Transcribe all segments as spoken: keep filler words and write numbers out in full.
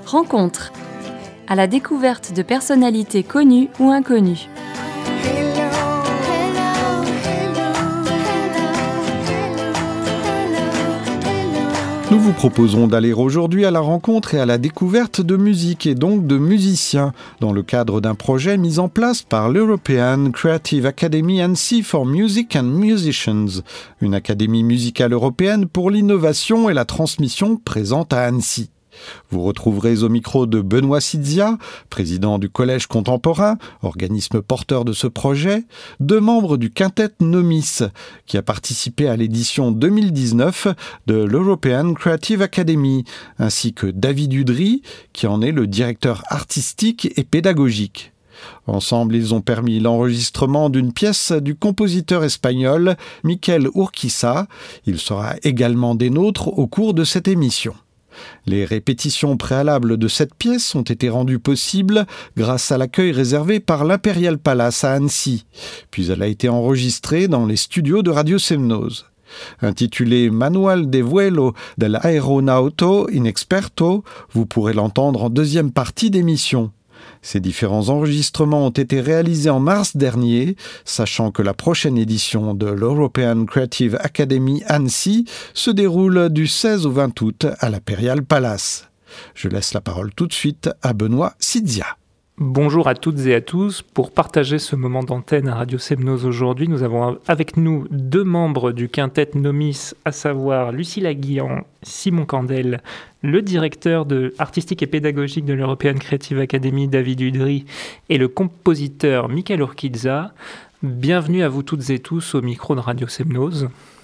Rencontre. À la découverte de personnalités connues ou inconnues. Nous vous proposons d'aller aujourd'hui à la rencontre et à la découverte de musique et donc de musiciens dans le cadre d'un projet mis en place par l'European Creative Academy Annecy for Music and Musicians, une académie musicale européenne pour l'innovation et la transmission présente à Annecy. Vous retrouverez au micro de Benoît Sidzia, président du Collège Contemporain, organisme porteur de ce projet, deux membres du quintet Nomis, qui a participé à l'édition deux mille dix-neuf de l'European Creative Academy, ainsi que David Udry, qui en est le directeur artistique et pédagogique. Ensemble, ils ont permis l'enregistrement d'une pièce du compositeur espagnol Miquel Urquiza. Il sera également des nôtres au cours de cette émission. Les répétitions préalables de cette pièce ont été rendues possibles grâce à l'accueil réservé par l'Imperial Palace à Annecy, puis elle a été enregistrée dans les studios de Radio Semnoz. Intitulé Manual de vuelo del aeronauto inexperto, vous pourrez l'entendre en deuxième partie d'émission. Ces différents enregistrements ont été réalisés en mars dernier, sachant que la prochaine édition de l'European Creative Academy Annecy se déroule du seize au vingt août à l'Imperial Palace. Je laisse la parole tout de suite à Benoît Sidzia. Bonjour à toutes et à tous. Pour partager ce moment d'antenne à Radio Semnoz aujourd'hui, nous avons avec nous deux membres du quintet Nomis, à savoir Lucille Aguillan, Simon Candel, le directeur de artistique et pédagogique de l'European Creative Academy, David Udry, et le compositeur Miquel Urquiza. Bienvenue à vous toutes et tous au micro de Radio Semnoz.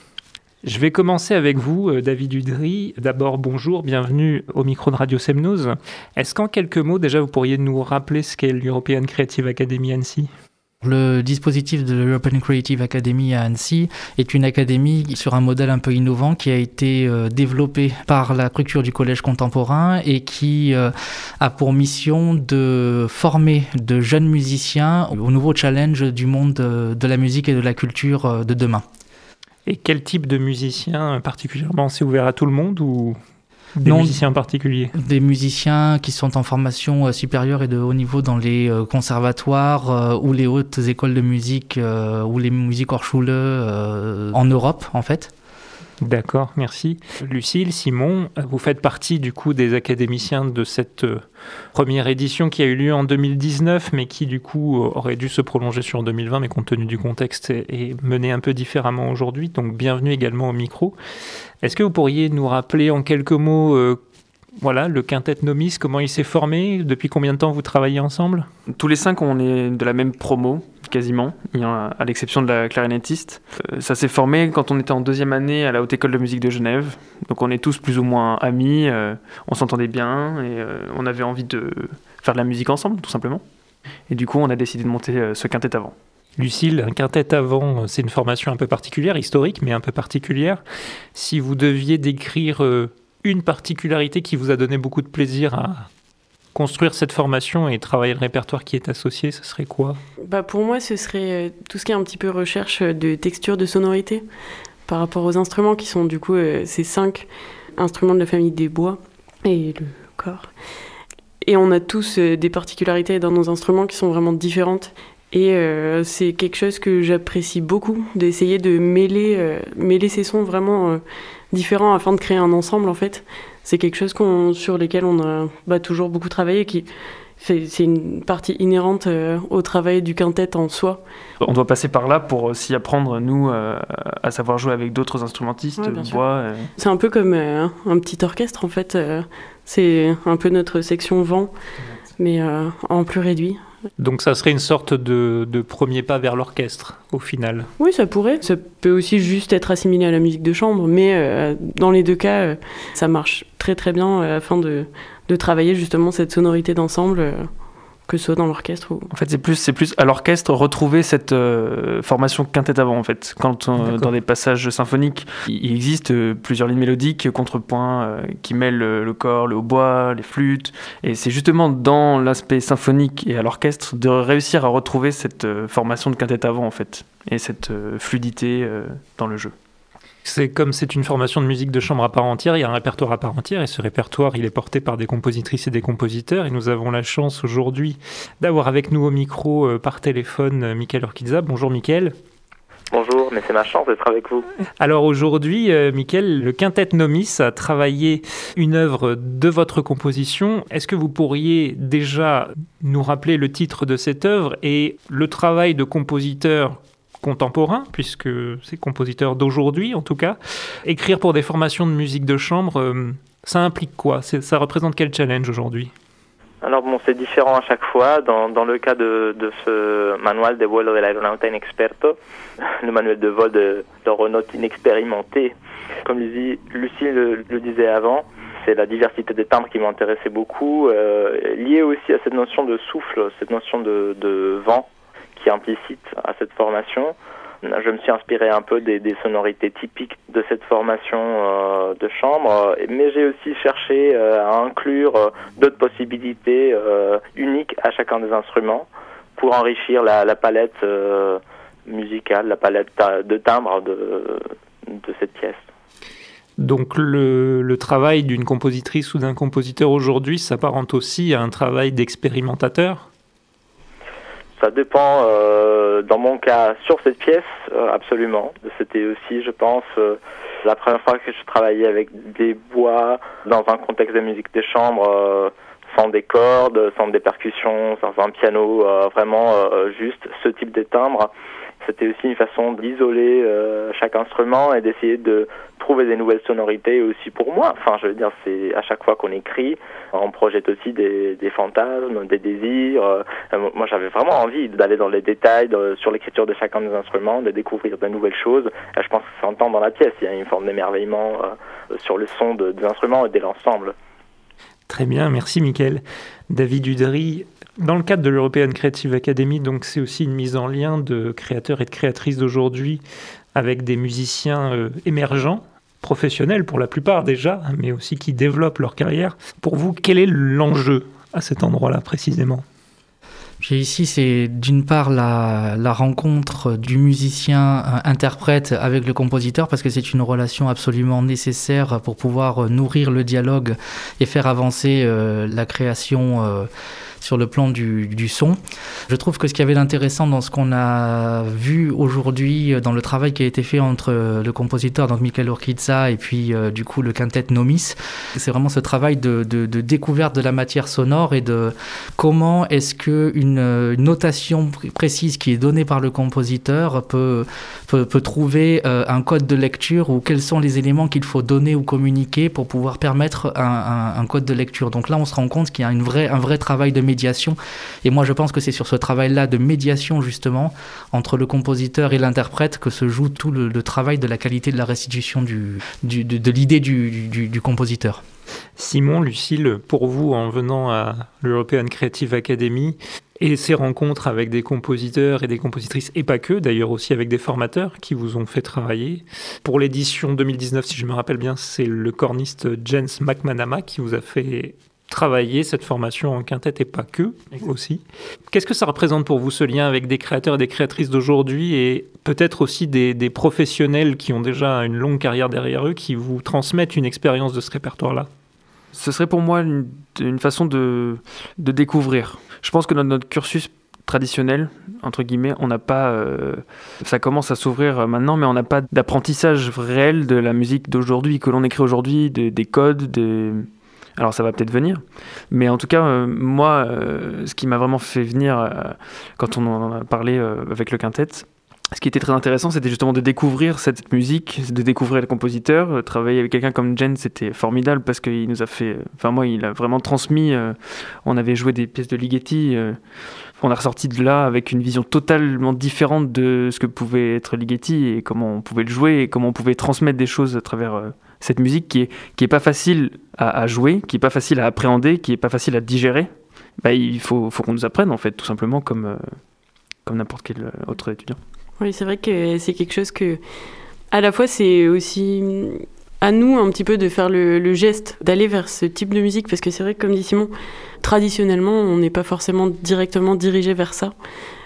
Je vais commencer avec vous, David Udry. D'abord, bonjour, bienvenue au micro de Radio Semnoz. Est-ce qu'en quelques mots, déjà, vous pourriez nous rappeler ce qu'est l'European Creative Academy Annecy ? Le dispositif de l'European Creative Academy à Annecy est une académie sur un modèle un peu innovant qui a été euh, développé par la structure du Collège Contemporain et qui euh, a pour mission de former de jeunes musiciens au nouveau challenge du monde de, de la musique et de la culture de demain. Et quel type de musicien particulièrement ? C'est ouvert à tout le monde ou des non, musiciens en particulier ? Des musiciens qui sont en formation supérieure et de haut niveau dans les conservatoires euh, ou les hautes écoles de musique euh, ou les Musikhochschule euh, en Europe en fait. D'accord, merci. Lucille, Simon, vous faites partie du coup des académiciens de cette euh, première édition qui a eu lieu en deux mille dix-neuf, mais qui du coup aurait dû se prolonger sur deux mille vingt, mais compte tenu du contexte est, est menée un peu différemment aujourd'hui. Donc bienvenue également au micro. Est-ce que vous pourriez nous rappeler en quelques mots euh, voilà, le quintet Nomis, comment il s'est formé ? Depuis combien de temps vous travaillez ensemble ? Tous les cinq, on est de la même promo, quasiment, à l'exception de la clarinettiste. Euh, ça s'est formé quand on était en deuxième année à la Haute École de Musique de Genève. Donc on est tous plus ou moins amis, euh, on s'entendait bien et euh, on avait envie de faire de la musique ensemble, tout simplement. Et du coup, on a décidé de monter euh, ce quintet avant. Lucille, un quintet avant, c'est une formation un peu particulière, historique, mais un peu particulière. Si vous deviez décrire euh, une particularité qui vous a donné beaucoup de plaisir à construire cette formation et travailler le répertoire qui est associé, ce serait quoi ? Bah pour moi, ce serait tout ce qui est un petit peu recherche de texture, de sonorité, par rapport aux instruments qui sont du coup euh, ces cinq instruments de la famille des bois et le corps. Et on a tous euh, des particularités dans nos instruments qui sont vraiment différentes. Et euh, c'est quelque chose que j'apprécie beaucoup, d'essayer de mêler, euh, mêler ces sons vraiment euh, différents afin de créer un ensemble en fait. C'est quelque chose qu'on, sur lesquels on a bah, toujours beaucoup travaillé, qui c'est, c'est une partie inhérente euh, au travail du quintet en soi. On doit passer par là pour s'y apprendre, nous, euh, à savoir jouer avec d'autres instrumentistes, ouais, bois. Euh... C'est un peu comme euh, un petit orchestre en fait. Euh, c'est un peu notre section vent, mais euh, en plus réduit. Donc ça serait une sorte de, de premier pas vers l'orchestre, au final. Oui, ça pourrait. Ça peut aussi juste être assimilé à la musique de chambre, mais euh, dans les deux cas, euh, ça marche très très bien euh, afin de, de travailler justement cette sonorité d'ensemble, euh, que ce soit dans l'orchestre ou... En fait, c'est plus, c'est plus à l'orchestre retrouver cette euh, formation quintet avant, en fait. Quand euh, dans des passages symphoniques, il existe euh, plusieurs lignes mélodiques, contrepoints, euh, qui mêlent le, le corps, le hautbois, les flûtes. Et c'est justement dans l'aspect symphonique et à l'orchestre de réussir à retrouver cette euh, formation de quintet avant, en fait. Et cette euh, fluidité euh, dans le jeu. C'est comme c'est une formation de musique de chambre à part entière, il y a un répertoire à part entière et ce répertoire, il est porté par des compositrices et des compositeurs et nous avons la chance aujourd'hui d'avoir avec nous au micro euh, par téléphone euh, Michael Urquiza. Bonjour Michael. Bonjour, mais c'est ma chance d'être avec vous. Alors aujourd'hui, euh, Michael, le Quintet Nomis a travaillé une œuvre de votre composition. Est-ce que vous pourriez déjà nous rappeler le titre de cette œuvre et le travail de compositeur contemporain, puisque c'est compositeur d'aujourd'hui en tout cas, écrire pour des formations de musique de chambre, euh, ça implique quoi? c'est, Ça représente quel challenge aujourd'hui? Alors bon, c'est différent à chaque fois. Dans, dans le cas de, de ce manuel de vuelo dell'aeronauta inexperto, le manuel de vol de l'aéronaute inexpérimenté, comme Lucie, Lucie le, le disait avant, c'est la diversité des timbres qui m'intéressait beaucoup, euh, liée aussi à cette notion de souffle, cette notion de, de vent, qui est implicite à cette formation. Je me suis inspiré un peu des, des sonorités typiques de cette formation euh, de chambre, mais j'ai aussi cherché euh, à inclure euh, d'autres possibilités euh, uniques à chacun des instruments pour enrichir la, la palette euh, musicale, la palette de timbres de, de cette pièce. Donc le, le travail d'une compositrice ou d'un compositeur aujourd'hui s'apparente aussi à un travail d'expérimentateur? Ça dépend, euh, dans mon cas, sur cette pièce, euh, absolument. C'était aussi, je pense, euh, la première fois que je travaillais avec des bois dans un contexte de musique de chambre, euh, sans des cordes, sans des percussions, sans un piano, euh, vraiment euh, juste ce type de timbre. C'était aussi une façon d'isoler euh, chaque instrument et d'essayer de trouver des nouvelles sonorités aussi pour moi. Enfin, je veux dire, c'est à chaque fois qu'on écrit, on projette aussi des, des fantasmes, des désirs. Euh, moi, j'avais vraiment envie d'aller dans les détails de, sur l'écriture de chacun des instruments, de découvrir de nouvelles choses. Et je pense que ça s'entend dans la pièce. Il y a une forme d'émerveillement euh, sur le son de, des instruments et de l'ensemble. Très bien, merci Michael. David Udry, dans le cadre de l'European Creative Academy, donc c'est aussi une mise en lien de créateurs et de créatrices d'aujourd'hui avec des musiciens euh, émergents, professionnels pour la plupart déjà, mais aussi qui développent leur carrière. Pour vous, quel est l'enjeu à cet endroit-là précisément ? J'ai ici, c'est d'une part la, la rencontre du musicien euh, interprète avec le compositeur, parce que c'est une relation absolument nécessaire pour pouvoir nourrir le dialogue et faire avancer euh, la création euh, sur le plan du, du son. Je trouve que ce qu'il y avait d'intéressant dans ce qu'on a vu aujourd'hui, dans le travail qui a été fait entre le compositeur, donc Michael Urquiza, et puis euh, du coup le quintet Nomis, c'est vraiment ce travail de, de, de découverte de la matière sonore et de comment est-ce qu'une une notation précise qui est donnée par le compositeur peut, peut, peut trouver euh, un code de lecture ou quels sont les éléments qu'il faut donner ou communiquer pour pouvoir permettre un, un, un code de lecture. Donc là, on se rend compte qu'il y a une vraie, un vrai travail de médiation. Et moi, je pense que c'est sur ce travail-là de médiation, justement, entre le compositeur et l'interprète que se joue tout le, le travail de la qualité de la restitution du, du, de, de l'idée du, du, du compositeur. Simon, Lucille, pour vous, en venant à l'European Creative Academy et ces rencontres avec des compositeurs et des compositrices, et pas que, d'ailleurs aussi avec des formateurs qui vous ont fait travailler. Pour l'édition deux mille dix-neuf, si je me rappelle bien, c'est le corniste Jens McManama qui vous a fait travailler cette formation en quintet et pas que aussi. Qu'est-ce que ça représente pour vous, ce lien avec des créateurs et des créatrices d'aujourd'hui et peut-être aussi des, des professionnels qui ont déjà une longue carrière derrière eux, qui vous transmettent une expérience de ce répertoire-là? Ce serait pour moi une, une façon de, de découvrir. Je pense que dans notre cursus traditionnel, entre guillemets, on n'a pas... Euh, ça commence à s'ouvrir maintenant, mais on n'a pas d'apprentissage réel de la musique d'aujourd'hui, que l'on écrit aujourd'hui, de, des codes, des... Alors ça va peut-être venir, mais en tout cas, euh, moi, euh, ce qui m'a vraiment fait venir, euh, quand on en a parlé euh, avec le quintet, ce qui était très intéressant, c'était justement de découvrir cette musique, de découvrir le compositeur. Euh, travailler avec quelqu'un comme Jen, c'était formidable parce qu'il nous a fait... Enfin moi, il a vraiment transmis... Euh, on avait joué des pièces de Ligeti, euh, on est ressorti de là avec une vision totalement différente de ce que pouvait être Ligeti et comment on pouvait le jouer et comment on pouvait transmettre des choses à travers... Euh, cette musique qui est, qui est pas facile à, à jouer, qui est pas facile à appréhender, qui est pas facile à digérer, bah, il faut, faut qu'on nous apprenne en fait, tout simplement comme, euh, comme n'importe quel autre étudiant. Oui, c'est vrai que c'est quelque chose que, à la fois, c'est aussi à nous un petit peu de faire le, le geste, d'aller vers ce type de musique, parce que c'est vrai que comme dit Simon, traditionnellement, on n'est pas forcément directement dirigé vers ça.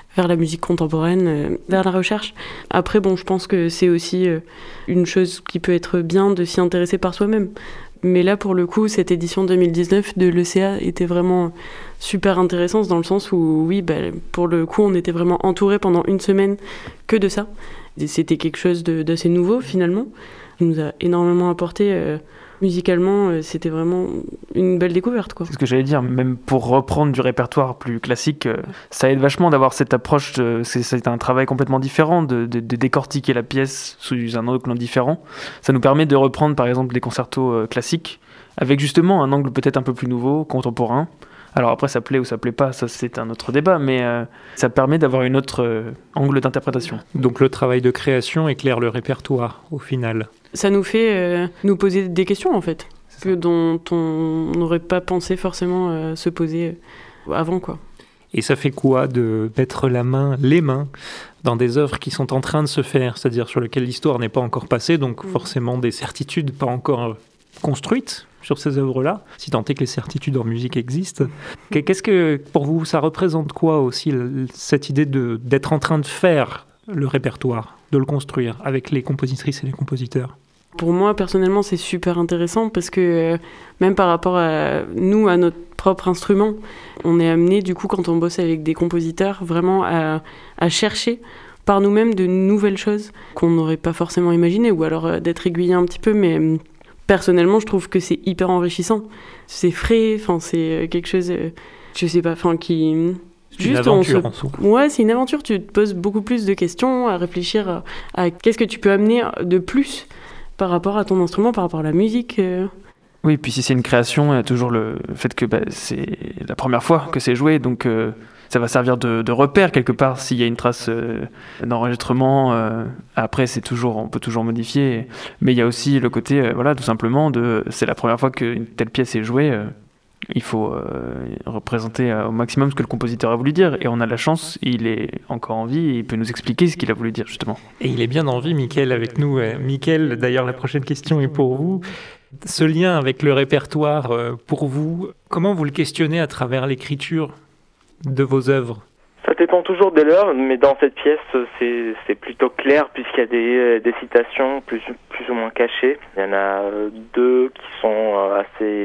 vers la musique contemporaine, euh, vers la recherche. Après, bon, je pense que c'est aussi euh, une chose qui peut être bien de s'y intéresser par soi-même. Mais là, pour le coup, cette édition deux mille dix-neuf de l'E C A était vraiment super intéressante dans le sens où, oui, bah, pour le coup, on était vraiment entouré pendant une semaine que de ça. Et c'était quelque chose de, d'assez nouveau, finalement. Il nous a énormément apporté euh, musicalement. Euh, c'était vraiment une belle découverte, quoi. C'est ce que j'allais dire. Même pour reprendre du répertoire plus classique, euh, ça aide vachement d'avoir cette approche. De, c'est, c'est un travail complètement différent, de, de, de décortiquer la pièce sous un angle différent. Ça nous permet de reprendre, par exemple, des concertos euh, classiques, avec justement un angle peut-être un peu plus nouveau, contemporain. Alors après, ça plaît ou ça plaît pas, ça c'est un autre débat, mais euh, ça permet d'avoir une autre euh, angle d'interprétation. Donc le travail de création éclaire le répertoire, au final. Ça nous fait euh, nous poser des questions, en fait, que dont on n'aurait pas pensé forcément euh, se poser avant, quoi. Et ça fait quoi de mettre la main, les mains, dans des œuvres qui sont en train de se faire, c'est-à-dire sur lesquelles l'histoire n'est pas encore passée, donc mmh. forcément des certitudes pas encore construites sur ces œuvres-là, si tant est que les certitudes en musique existent. Qu'est-ce que, pour vous, ça représente quoi aussi, cette idée de, d'être en train de faire le répertoire, de le construire avec les compositrices et les compositeurs ? Pour moi, personnellement, c'est super intéressant parce que euh, même par rapport à nous, à notre propre instrument, on est amené, du coup, quand on bosse avec des compositeurs, vraiment à, à chercher par nous-mêmes de nouvelles choses qu'on n'aurait pas forcément imaginées, ou alors euh, d'être aiguillé un petit peu, mais euh, personnellement, je trouve que c'est hyper enrichissant. C'est frais, enfin, c'est quelque chose, euh, je sais pas, enfin, qui... C'est Juste, une aventure se... en soi. Ouais, c'est une aventure. Tu te poses beaucoup plus de questions, à réfléchir à, à qu'est-ce que tu peux amener de plus par rapport à ton instrument, par rapport à la musique. Euh... Oui, puis si c'est une création, il y a toujours le fait que bah, c'est la première fois que c'est joué, donc euh, ça va servir de, de repère quelque part. S'il y a une trace euh, d'enregistrement, euh, après c'est toujours, on peut toujours modifier. Mais il y a aussi le côté, euh, voilà, tout simplement, de c'est la première fois qu'une telle pièce est jouée. Euh, il faut euh, représenter au maximum ce que le compositeur a voulu dire. Et on a la chance, il est encore en vie et il peut nous expliquer ce qu'il a voulu dire, justement. Et il est bien en vie, Mickaël, avec nous. Mickaël, d'ailleurs, la prochaine question est pour vous. Ce lien avec le répertoire, pour vous, comment vous le questionnez à travers l'écriture de vos œuvres ? Ça dépend toujours de l'œuvre, mais dans cette pièce, c'est, c'est plutôt clair puisqu'il y a des, des citations plus, plus ou moins cachées. Il y en a deux qui sont assez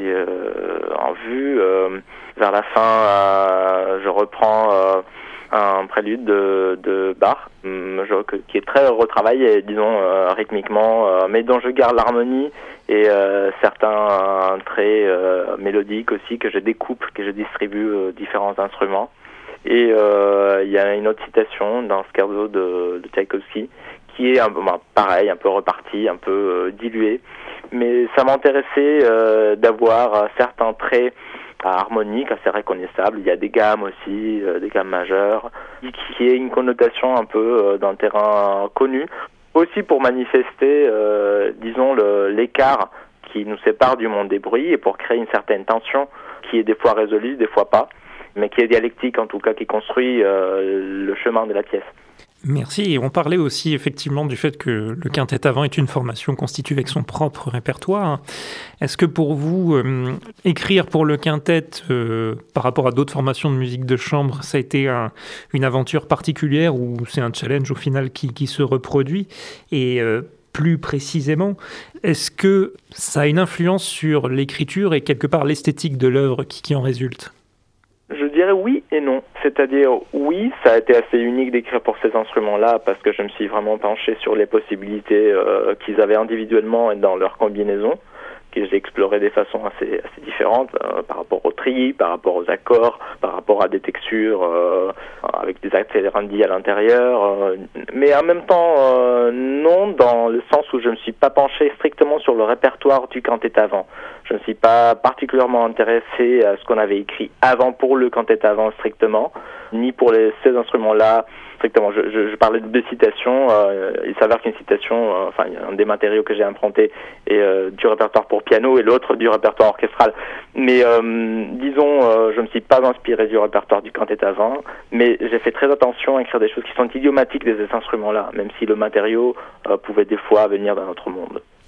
euh, en vue. Euh, vers la fin, euh, je reprends euh, un prélude de, de Bach, je, qui est très retravaillé, disons, euh, rythmiquement, euh, mais dont je garde l'harmonie et euh, certains traits euh, mélodiques aussi que je découpe, que je distribue aux différents instruments. Et euh, il y a une autre citation dans Scherzo de, de Tchaïkovski qui est un peu ben, pareil, un peu reparti, un peu euh, dilué. Mais ça m'intéressait euh, d'avoir certains traits harmoniques assez reconnaissables. Il y a des gammes aussi, euh, des gammes majeures, qui est une connotation un peu euh, d'un terrain connu. Aussi pour manifester, euh, disons, le, l'écart qui nous sépare du monde des bruits et pour créer une certaine tension qui est des fois résolue, des fois pas, mais qui est dialectique en tout cas, qui construit euh, le chemin de la pièce. Merci. Et on parlait aussi effectivement du fait que le quintet avant est une formation constituée avec son propre répertoire. Est-ce que pour vous, euh, écrire pour le quintet euh, par rapport à d'autres formations de musique de chambre, ça a été un, une aventure particulière ou c'est un challenge au final qui, qui se reproduit ? Et euh, plus précisément, est-ce que ça a une influence sur l'écriture et quelque part l'esthétique de l'œuvre qui, qui en résulte ? Je dirais oui et non. C'est-à-dire, oui, ça a été assez unique d'écrire pour ces instruments-là parce que je me suis vraiment penché sur les possibilités euh, qu'ils avaient individuellement et dans leur combinaison, que j'ai exploré de façon assez, assez différente euh, par rapport au tri, par rapport aux accords, par rapport à des textures euh, avec des accélérandis à l'intérieur. Euh, mais en même temps, euh, non, dans le sens où je ne me suis pas penché strictement sur le répertoire du quintet avant. Je ne suis pas particulièrement intéressé à ce qu'on avait écrit avant pour le quintet avant strictement, ni pour les, ces instruments-là strictement. Je, je, je parlais de deux citations. Euh, il s'avère qu'une citation, euh, enfin, un des matériaux que j'ai emprunté est euh, du répertoire pour piano et l'autre du répertoire orchestral. Mais euh, disons, euh, je ne me suis pas inspiré du répertoire du quintet avant, mais j'ai fait très attention à écrire des choses qui sont idiomatiques de ces instruments-là, même si le matériau euh, pouvait des fois venir d'un autre monde.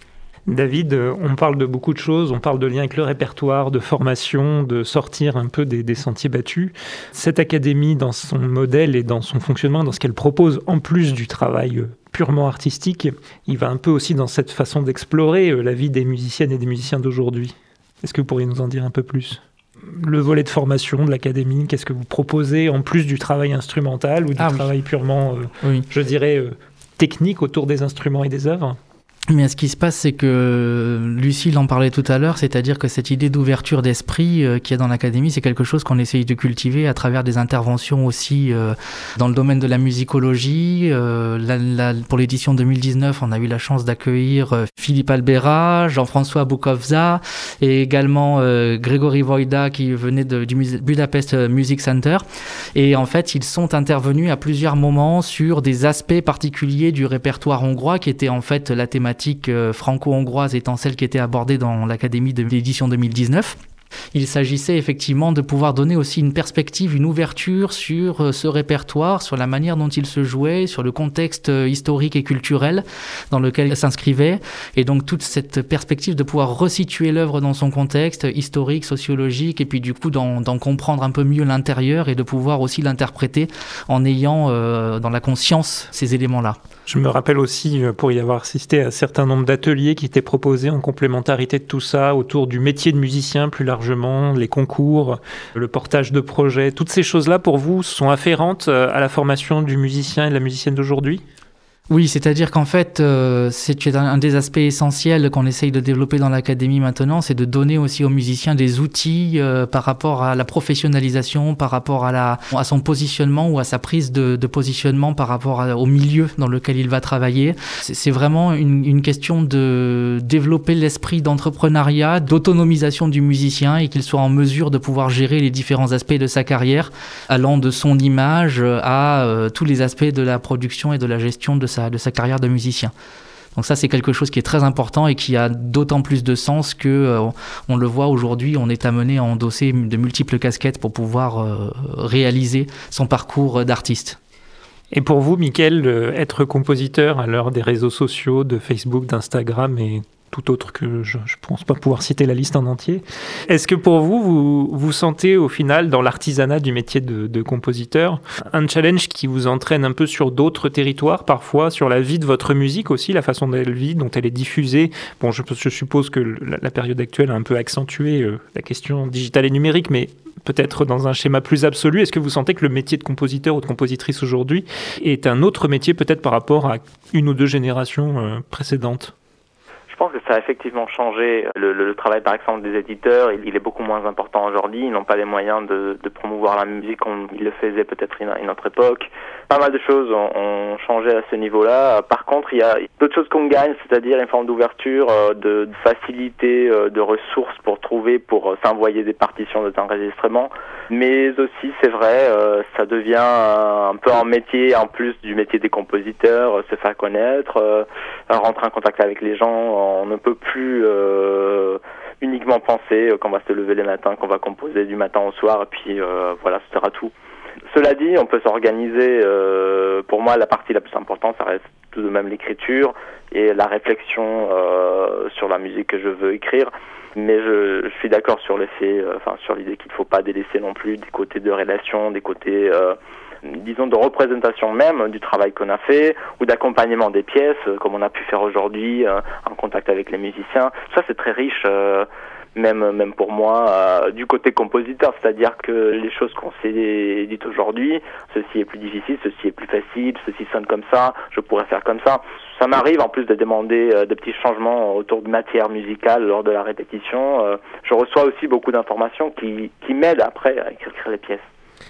David, on parle de beaucoup de choses, on parle de lien avec le répertoire, de formation, de sortir un peu des, des sentiers battus. Cette académie, dans son modèle et dans son fonctionnement, dans ce qu'elle propose, en plus du travail purement artistique, il va un peu aussi dans cette façon d'explorer la vie des musiciennes et des musiciens d'aujourd'hui. Est-ce que vous pourriez nous en dire un peu plus ? Le volet de formation de l'académie, qu'est-ce que vous proposez en plus du travail instrumental ou du ah, travail oui. purement, euh, oui. je dirais, euh, technique autour des instruments et des œuvres ? Mais ce qui se passe, c'est que Lucille en parlait tout à l'heure, c'est-à-dire que cette idée d'ouverture d'esprit euh, qu'il y a dans l'académie, c'est quelque chose qu'on essaye de cultiver à travers des interventions aussi euh, dans le domaine de la musicologie. Euh, la, la, pour l'édition deux mille dix-neuf, on a eu la chance d'accueillir euh, Philippe Albera, Jean-François Bukovza et également euh, Grégory Wojda qui venait de, du Budapest Music Center. Et en fait, ils sont intervenus à plusieurs moments sur des aspects particuliers du répertoire hongrois qui était en fait la thématique franco-hongroise étant celle qui était abordée dans l'académie de l'édition deux mille dix-neuf. Il s'agissait effectivement de pouvoir donner aussi une perspective, une ouverture sur ce répertoire, sur la manière dont il se jouait, sur le contexte historique et culturel dans lequel il s'inscrivait. Et donc toute cette perspective de pouvoir resituer l'œuvre dans son contexte historique, sociologique, et puis du coup d'en, d'en comprendre un peu mieux l'intérieur et de pouvoir aussi l'interpréter en ayant euh, dans la conscience ces éléments-là. Je me rappelle aussi, pour y avoir assisté à un certain nombre d'ateliers qui étaient proposés en complémentarité de tout ça, autour du métier de musicien plus largement, les concours, le portage de projets. Toutes ces choses-là, pour vous, sont afférentes à la formation du musicien et de la musicienne d'aujourd'hui ? Oui, c'est-à-dire qu'en fait, euh, c'est un des aspects essentiels qu'on essaye de développer dans l'académie maintenant, c'est de donner aussi aux musiciens des outils euh, par rapport à la professionnalisation, par rapport à, la, à son positionnement ou à sa prise de, de positionnement par rapport à, au milieu dans lequel il va travailler. C'est, c'est vraiment une, une question de développer l'esprit d'entrepreneuriat, d'autonomisation du musicien et qu'il soit en mesure de pouvoir gérer les différents aspects de sa carrière, allant de son image à euh, tous les aspects de la production et de la gestion de sa de sa carrière de musicien. Donc ça, c'est quelque chose qui est très important et qui a d'autant plus de sens que euh, on le voit aujourd'hui, on est amené à endosser de multiples casquettes pour pouvoir euh, réaliser son parcours d'artiste. Et pour vous, Mickaël, euh, être compositeur à l'heure des réseaux sociaux, de Facebook, d'Instagram et tout autre que je ne pense pas pouvoir citer la liste en entier. Est-ce que pour vous, vous vous sentez au final dans l'artisanat du métier de, de compositeur un challenge qui vous entraîne un peu sur d'autres territoires, parfois sur la vie de votre musique aussi, la façon dont elle vit, dont elle est diffusée? Bon, je, je suppose que la, la période actuelle a un peu accentué euh, la question digitale et numérique, mais peut-être dans un schéma plus absolu. Est-ce que vous sentez que le métier de compositeur ou de compositrice aujourd'hui est un autre métier peut-être par rapport à une ou deux générations euh, précédentes? Je pense que ça a effectivement changé. Le, le, le travail, par exemple, des éditeurs, il, il est beaucoup moins important aujourd'hui. Ils n'ont pas les moyens de, de promouvoir la musique comme ils le faisaient peut-être à une autre époque. Pas mal de choses ont, ont changé à ce niveau-là. Par contre, il y a d'autres choses qu'on gagne, c'est-à-dire une forme d'ouverture, de, de facilité, de ressources pour trouver, pour s'envoyer des partitions d'enregistrement. Mais aussi, c'est vrai, ça devient un peu un métier, en plus du métier des compositeurs, se faire connaître, rentrer en contact avec les gens. On ne peut plus euh, uniquement penser qu'on va se lever les matins, qu'on va composer du matin au soir, et puis euh, voilà, ce sera tout. Cela dit, on peut s'organiser. Euh, pour moi, la partie la plus importante, ça reste tout de même l'écriture et la réflexion euh, sur la musique que je veux écrire. Mais je, je suis d'accord sur l'effet, euh, enfin sur l'idée qu'il ne faut pas délaisser non plus des côtés de relation, des côtés euh, disons de représentation même du travail qu'on a fait ou d'accompagnement des pièces comme on a pu faire aujourd'hui euh, en contact avec les musiciens. Ça, c'est très riche, euh, même même pour moi euh, du côté compositeur, c'est-à-dire que les choses qu'on s'est dites aujourd'hui, ceci est plus difficile, ceci est plus facile, ceci sonne comme ça, je pourrais faire comme ça. Ça m'arrive en plus de demander euh, de petits changements autour de matière musicale lors de la répétition. Euh, je reçois aussi beaucoup d'informations qui qui m'aident après à écrire les pièces.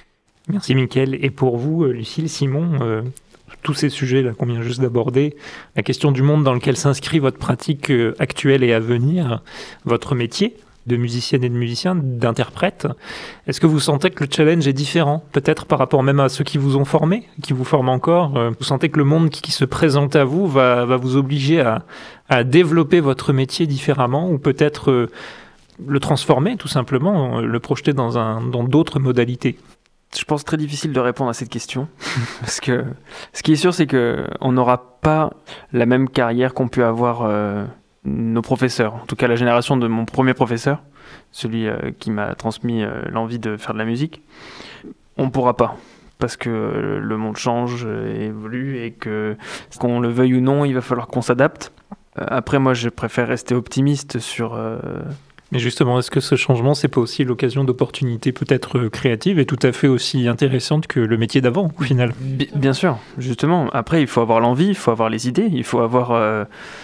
Merci Mickaël. Et pour vous, Lucille, Simon, euh, tous ces sujets-là qu'on vient juste d'aborder, la question du monde dans lequel s'inscrit votre pratique euh, actuelle et à venir, votre métier de musicienne et de musicien, d'interprète, est-ce que vous sentez que le challenge est différent, peut-être par rapport même à ceux qui vous ont formé, qui vous forment encore? euh, Vous sentez que le monde qui, qui se présente à vous va, va vous obliger à, à développer votre métier différemment ou peut-être euh, le transformer tout simplement, le projeter dans, un, dans d'autres modalités? Je pense très difficile de répondre à cette question parce que ce qui est sûr, c'est que on n'aura pas la même carrière qu'ont pu avoir euh, nos professeurs, en tout cas la génération de mon premier professeur, celui euh, qui m'a transmis euh, l'envie de faire de la musique, on ne pourra pas. Parce que le monde change, évolue, et que, qu'on le veuille ou non, il va falloir qu'on s'adapte. Après, moi, je préfère rester optimiste sur... Euh... Mais justement, est-ce que ce changement, c'est pas aussi l'occasion d'opportunités peut-être créatives et tout à fait aussi intéressantes que le métier d'avant, au final ? B- Bien sûr, justement. Après, il faut avoir l'envie, il faut avoir les idées, il faut avoir... Euh...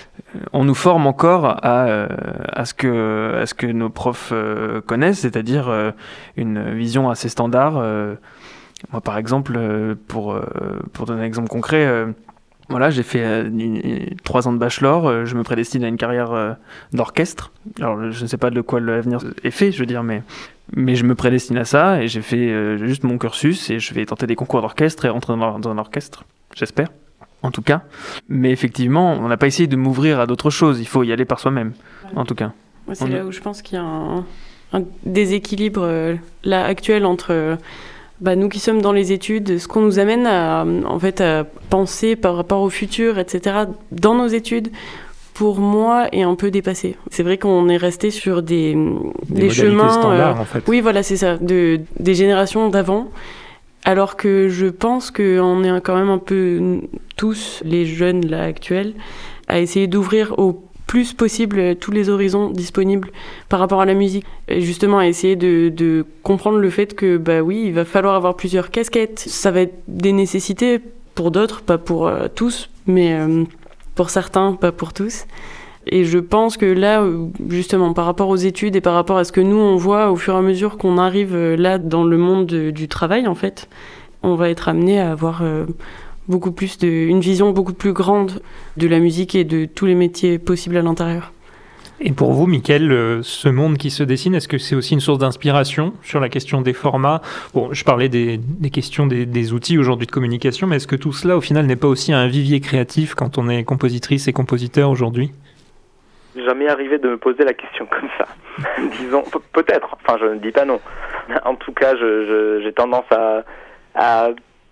On nous forme encore à, euh, à, ce que, à ce que nos profs euh, connaissent, c'est-à-dire euh, une vision assez standard. Euh... Moi, par exemple, pour, pour donner un exemple concret, euh, voilà, j'ai fait euh, trois ans de bachelor, euh, je me prédestine à une carrière euh, d'orchestre. Alors, je ne sais pas de quoi l'avenir est fait, je veux dire, mais, mais je me prédestine à ça, et j'ai fait euh, juste mon cursus, et je vais tenter des concours d'orchestre et rentrer dans, dans un orchestre, j'espère, en tout cas. Mais effectivement, on n'a pas essayé de m'ouvrir à d'autres choses, il faut y aller par soi-même, en tout cas. Moi, c'est on là est... où je pense qu'il y a un, un déséquilibre euh, là, actuel entre... Euh, Bah, nous qui sommes dans les études, ce qu'on nous amène à, en fait, à penser par rapport au futur, et cetera, dans nos études, pour moi, est un peu dépassé. C'est vrai qu'on est resté sur des, des, des chemins... standards, euh, en fait. Oui, voilà, c'est ça, de, des générations d'avant. Alors que je pense qu'on est quand même un peu, tous les jeunes là, actuels, à essayer d'ouvrir au plus possible tous les horizons disponibles par rapport à la musique. Et justement, à essayer de, de comprendre le fait que, bah oui, il va falloir avoir plusieurs casquettes. Ça va être des nécessités pour d'autres, pas pour euh, tous, mais euh, pour certains, pas pour tous. Et je pense que là, justement, par rapport aux études et par rapport à ce que nous, on voit au fur et à mesure qu'on arrive là dans le monde de, du travail, en fait, on va être amené à avoir... Euh, beaucoup plus de, une vision beaucoup plus grande de la musique et de tous les métiers possibles à l'intérieur. Et pour vous, Mickaël, ce monde qui se dessine, est-ce que c'est aussi une source d'inspiration sur la question des formats ? Bon, je parlais des, des questions des, des outils aujourd'hui de communication, mais est-ce que tout cela, au final, n'est pas aussi un vivier créatif quand on est compositrice et compositeur aujourd'hui ? Jamais arrivé de me poser la question comme ça. Disons, pe- peut-être, enfin je ne dis pas non. En tout cas, je, je, j'ai tendance à, à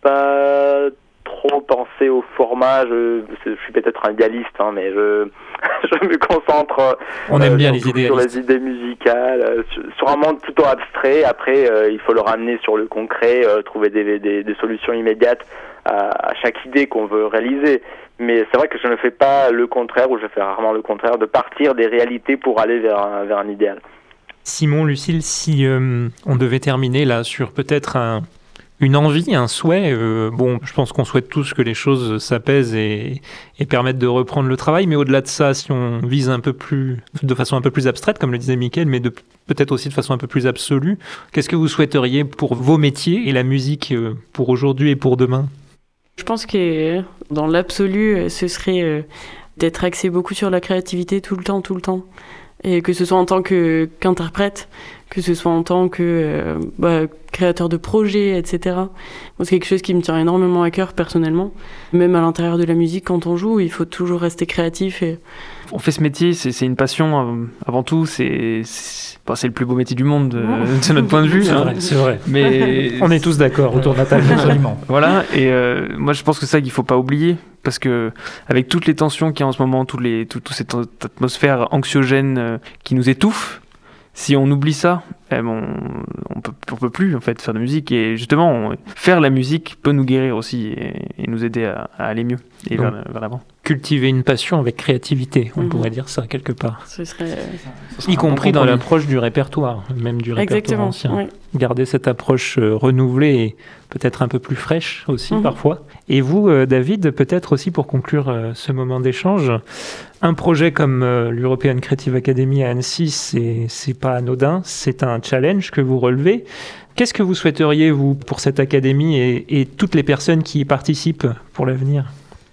pas... trop penser au format, je, je suis peut-être un idéaliste, hein, mais je, je me concentre On aime euh, bien les idéalistes. sur les idées musicales, euh, sur, sur un monde plutôt abstrait. Après, euh, il faut le ramener sur le concret, euh, trouver des, des, des solutions immédiates à, à chaque idée qu'on veut réaliser. Mais c'est vrai que je ne fais pas le contraire, ou je fais rarement le contraire, de partir des réalités pour aller vers un, vers un idéal. Simon, Lucille, si euh, on devait terminer là sur peut-être un... une envie, un souhait. Euh, bon, je pense qu'on souhaite tous que les choses s'apaisent et, et permettent de reprendre le travail, mais au-delà de ça, si on vise un peu plus, de façon un peu plus abstraite, comme le disait Mickaël, mais de, peut-être aussi de façon un peu plus absolue, qu'est-ce que vous souhaiteriez pour vos métiers et la musique pour aujourd'hui et pour demain ? Je pense que dans l'absolu, ce serait d'être axé beaucoup sur la créativité tout le temps, tout le temps. Et que ce soit en tant que, qu'interprète, que ce soit en tant que euh, bah, créateur de projets, et cetera. Bon, c'est quelque chose qui me tient énormément à cœur personnellement. Même à l'intérieur de la musique, quand on joue, il faut toujours rester créatif. Et... On fait ce métier, c'est, c'est une passion euh, avant tout. C'est, c'est, bah, c'est le plus beau métier du monde de, de notre point de vue. C'est hein. vrai, c'est vrai. Mais on est tous d'accord autour de la table, absolument. Voilà. Et euh, moi, je pense que c'est ça qu'il faut pas oublier. Parce que avec toutes les tensions qu'il y a en ce moment, toutes les, toute, toute cette atmosphère anxiogène euh, qui nous étouffe, si on oublie ça, eh bon, on peut, on peut plus en fait faire de musique. Et justement, on, faire la musique peut nous guérir aussi et, et nous aider à, à aller mieux et Donc, vers, vers l'avant. Cultiver une passion avec créativité, on mmh. pourrait dire ça quelque part. Ce serait, y compris dans l'approche du répertoire, même du répertoire Exactement, ancien. Oui. Garder cette approche euh, renouvelée et peut-être un peu plus fraîche aussi mmh. parfois. Et vous, euh, David, peut-être aussi pour conclure euh, ce moment d'échange, un projet comme euh, l'European Creative Academy à Annecy, c'est, c'est pas anodin, c'est un challenge que vous relevez. Qu'est-ce que vous souhaiteriez, vous, pour cette académie et, et toutes les personnes qui y participent pour l'avenir ?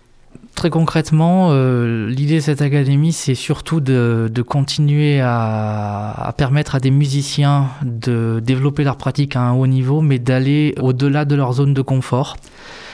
Très concrètement, euh, l'idée de cette académie, c'est surtout de, de continuer à, à permettre à des musiciens de développer leur pratique à un haut niveau, mais d'aller au-delà de leur zone de confort.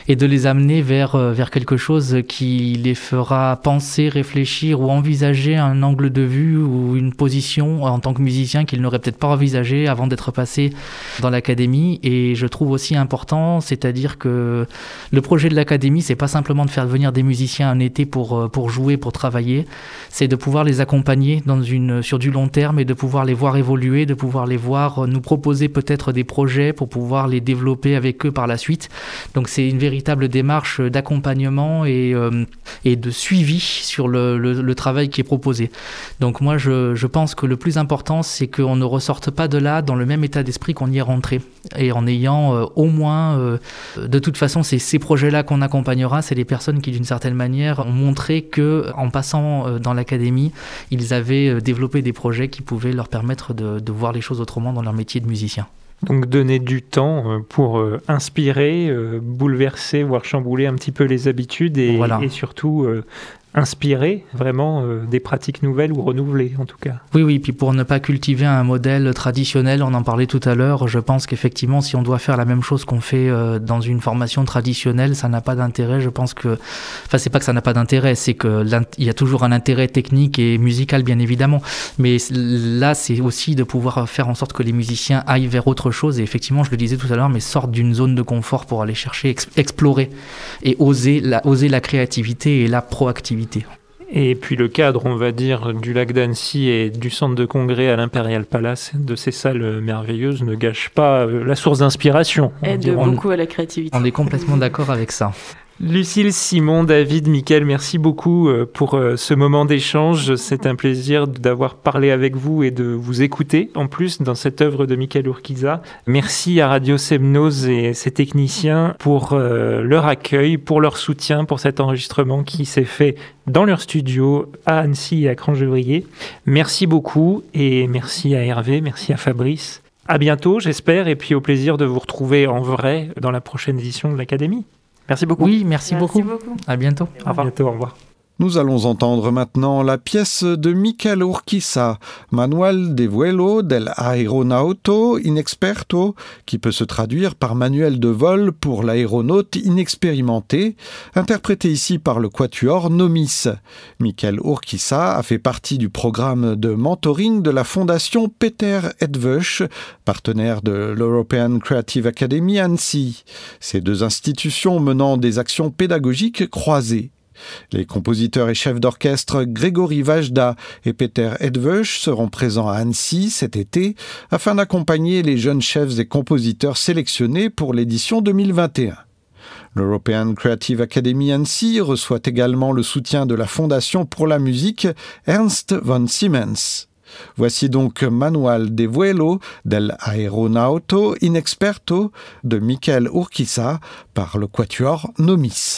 et de les amener vers, vers quelque chose qui les fera penser, réfléchir ou envisager un angle de vue ou une position en tant que musicien qu'ils n'auraient peut-être pas envisagé avant d'être passés dans l'académie. Et je trouve aussi important, c'est-à-dire que le projet de l'académie, c'est pas simplement de faire venir des musiciens un été pour, pour jouer, pour travailler, c'est de pouvoir les accompagner dans une, sur du long terme et de pouvoir les voir évoluer, de pouvoir les voir nous proposer peut-être des projets pour pouvoir les développer avec eux par la suite. Donc c'est une véritable démarche d'accompagnement et, euh, et de suivi sur le, le, le travail qui est proposé. Donc moi je, je pense que le plus important, c'est qu'on ne ressorte pas de là dans le même état d'esprit qu'on y est rentré, et en ayant euh, au moins euh, de toute façon c'est ces projets-là qu'on accompagnera, c'est les personnes qui d'une certaine manière ont montré que en passant euh, dans l'académie, ils avaient euh, développé des projets qui pouvaient leur permettre de, de voir les choses autrement dans leur métier de musicien. Donc donner du temps pour euh, inspirer, euh, bouleverser, voire chambouler un petit peu les habitudes et, voilà. et surtout euh, inspirer vraiment euh, des pratiques nouvelles ou renouvelées en tout cas. Oui, oui, puis pour ne pas cultiver un modèle traditionnel, on en parlait tout à l'heure, je pense qu'effectivement si on doit faire la même chose qu'on fait euh, dans une formation traditionnelle, ça n'a pas d'intérêt. Je pense que, enfin c'est pas que ça n'a pas d'intérêt, c'est qu'il y a toujours un intérêt technique et musical bien évidemment, mais là c'est aussi de pouvoir faire en sorte que les musiciens aillent vers autre chose, et effectivement je le disais tout à l'heure, mais sortent d'une zone de confort pour aller chercher, ex- explorer et oser la, oser la créativité et la proactivité. Et puis le cadre, on va dire, du lac d'Annecy et du centre de congrès à l'Imperial Palace, de ces salles merveilleuses, ne gâche pas la source d'inspiration. Aide beaucoup à la créativité. On est complètement d'accord avec ça. Lucille, Simon, David, Mickaël, merci beaucoup pour ce moment d'échange. C'est un plaisir d'avoir parlé avec vous et de vous écouter en plus dans cette œuvre de Mickaël Urquiza. Merci à Radio Semnoz et ses techniciens pour leur accueil, pour leur soutien, pour cet enregistrement qui s'est fait dans leur studio à Annecy et à Crangevrier. Merci beaucoup et merci à Hervé, merci à Fabrice. À bientôt, j'espère, et puis au plaisir de vous retrouver en vrai dans la prochaine édition de l'Académie. Merci beaucoup. Oui, merci, merci beaucoup. beaucoup. À bientôt. Au revoir. À bientôt, au revoir. Nous allons entendre maintenant la pièce de Mickaël Urquiza, Manual de vuelo del aeronauto inexperto, qui peut se traduire par manuel de vol pour l'aéronaute inexpérimenté, interprété ici par le quatuor Nomis. Mickaël Urquiza a fait partie du programme de mentoring de la fondation Peter Edvösch, partenaire de l'European Creative Academy Annecy. Ces deux institutions menant des actions pédagogiques croisées. Les compositeurs et chefs d'orchestre Grégory Vajda et Peter Edvösch seront présents à Annecy cet été afin d'accompagner les jeunes chefs et compositeurs sélectionnés pour l'édition deux mille vingt et un. L'European Creative Academy Annecy reçoit également le soutien de la Fondation pour la musique Ernst von Siemens. Voici donc Manual de vuelo del aeronauto inexperto de Mickaël Urquiza par le quatuor Nomis.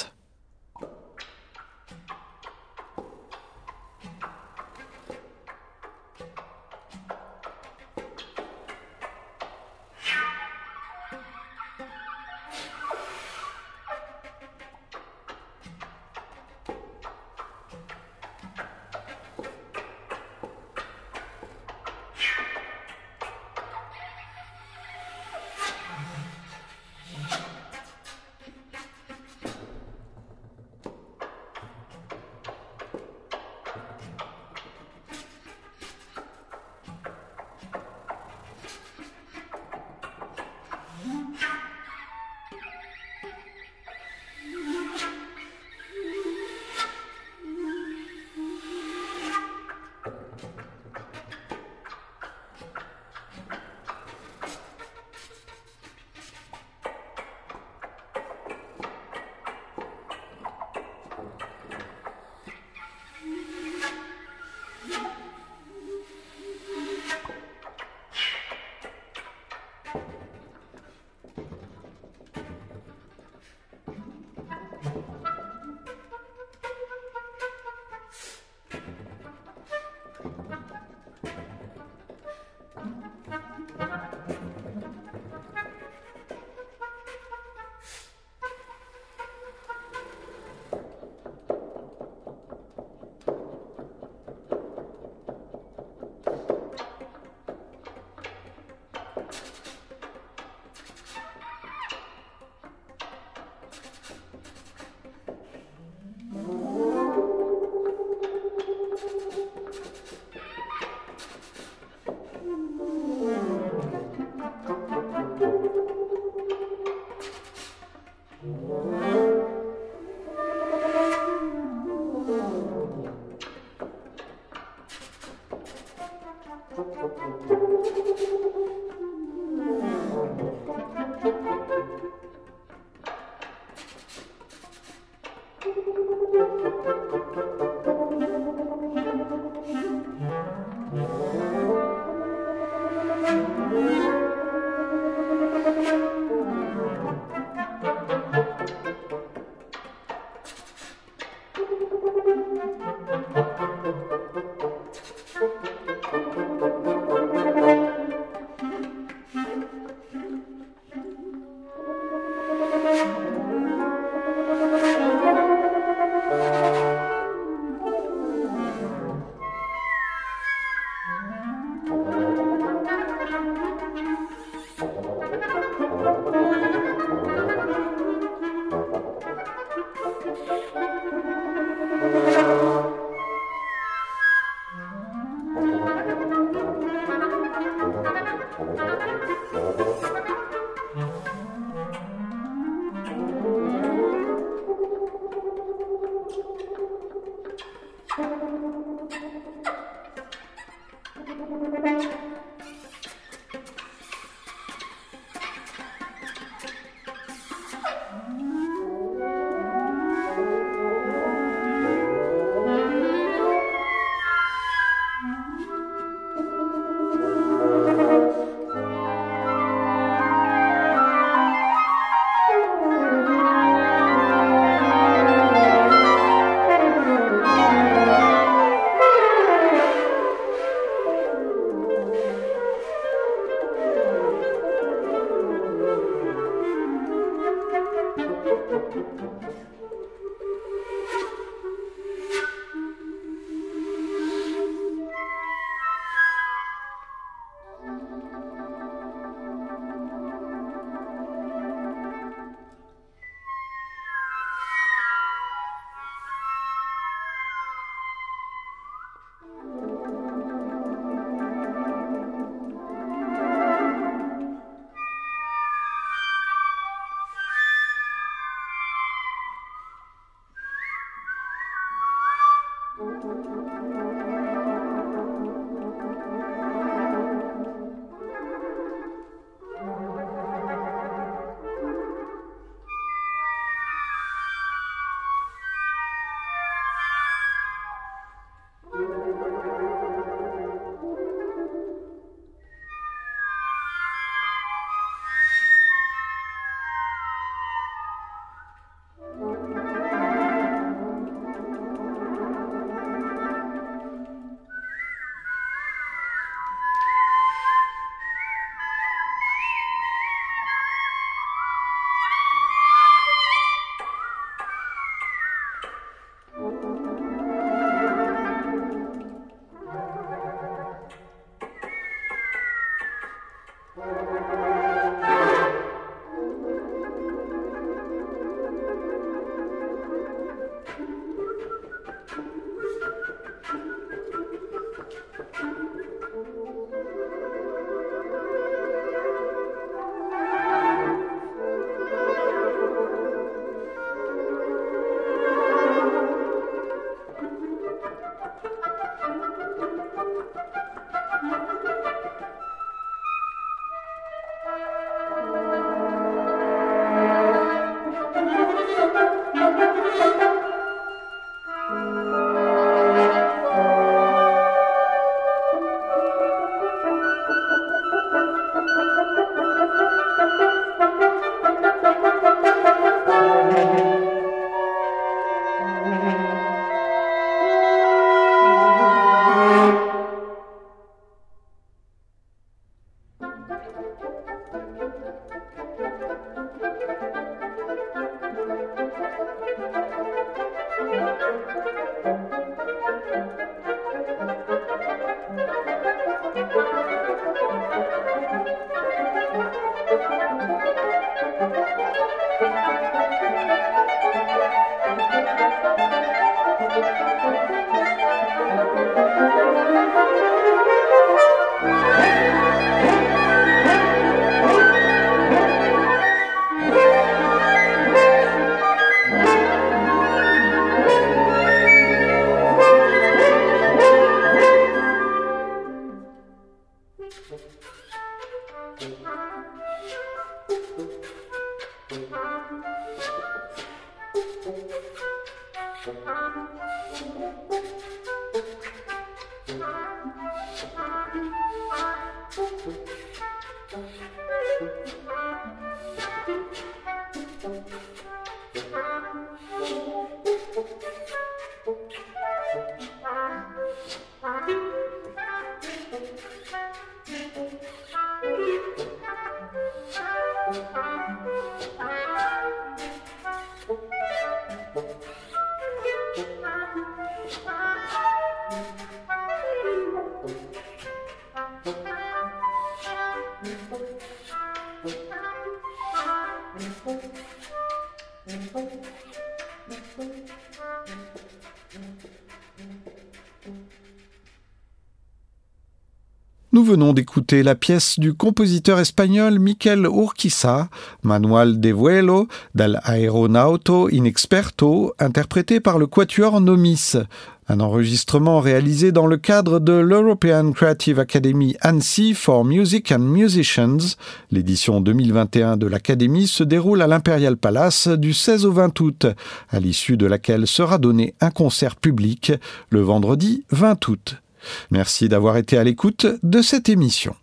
Nous venons d'écouter la pièce du compositeur espagnol Miquel Urquiza, Manual de vuelo del aeronauto inexperto, interprété par le quatuor Nomis. Un enregistrement réalisé dans le cadre de l'European Creative Academy Annecy for Music and Musicians. L'édition deux mille vingt et un de l'Académie se déroule à l'Imperial Palace du seize au vingt août, à l'issue de laquelle sera donné un concert public le vendredi vingt août. Merci d'avoir été à l'écoute de cette émission.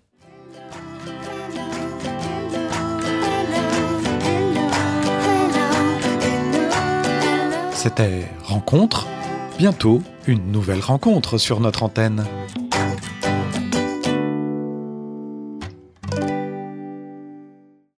C'était Rencontre. Bientôt, une nouvelle rencontre sur notre antenne.